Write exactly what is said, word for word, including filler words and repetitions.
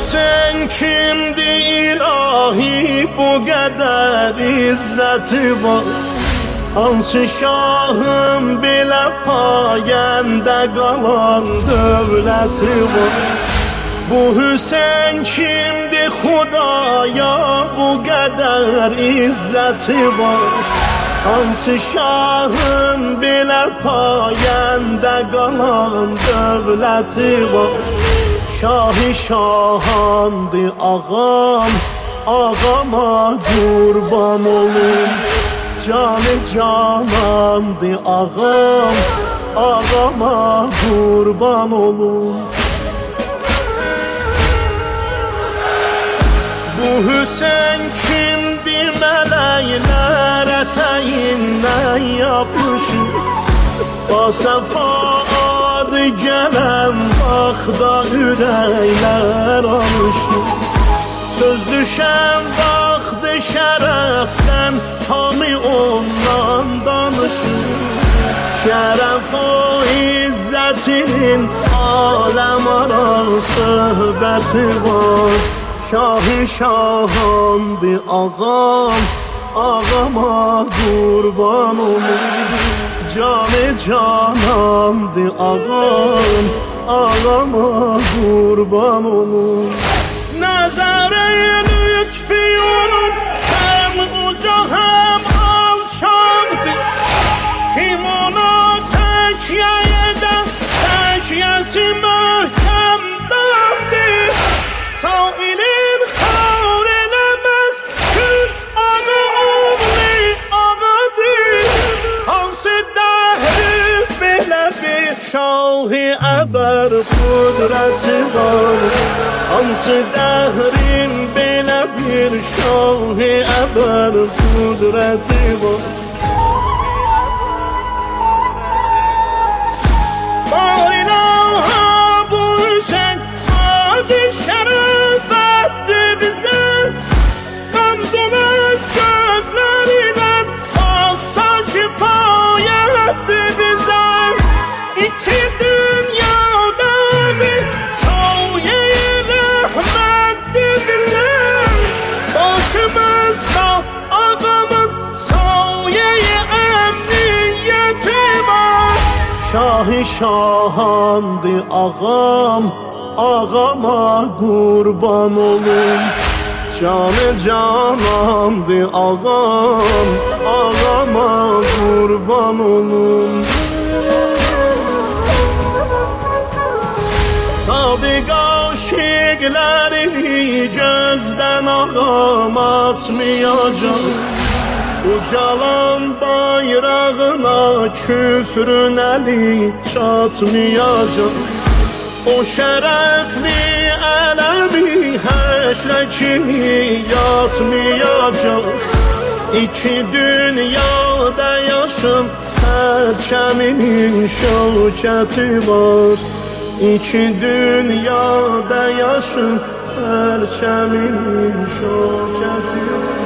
Hüseyin kimdi ilahi, bu kadar izzeti var? Hansı şahın bile payende kalan devleti var? Bu Hüseyin kimdi Xudaya, bu kadar izzeti var? Hansı şahın bile payende kalan devleti var? Şahi şahandı ağam, ağama kurban olum. Canı canandı ağam, ağama kurban olum. Bu Hüseyin kimdi, melekler eteğinden yapışır. Basafa adı gelen vaxtda ürəklər alışır. Söz düşən vaxtı şərəfdən hamı ondan danışır. Şərəf o izzətinin aləm arar söhbəti var. Şahi şahandı ağam, ağama kurban olum. Canı canandı ağam, ağama kurban olum. Nəzərə lütfi onun hem uca hem alçaqdı. Kim ona təkyə edən, təkyəsi möhkəmdəndir. Sailin xar eləməz, kün ağı oğli ağadır. Hansı dəhri belə bir şahi əbər qudrəti var? Hansı dəhrin belə bir şahi əbər qudrəti var? Bayrağa bu Hüseyin adi şərəfətdir bizə. Qan dolu gözlərinə baxsa kifayətdir bizə. İki dünyada bir sayə-i rəhmətdir bizə. Başımızda ağamın sayə-i əmniyyəti var. Şahi şahandı ağam, ağama kurban olum. Canı canandı ağam, ağama kurban olum. Sadık aşıqlərini gözdən ağam atmayacaq. Ucalan bayrağına küfrün əli çatmayacaq. O şərəfli ələmi həşrə kimi yatmayacaq. İki dünyada yaşım pərçəminin şövkəti var. İki dünyada yaşım pərçəminin şövkəti var.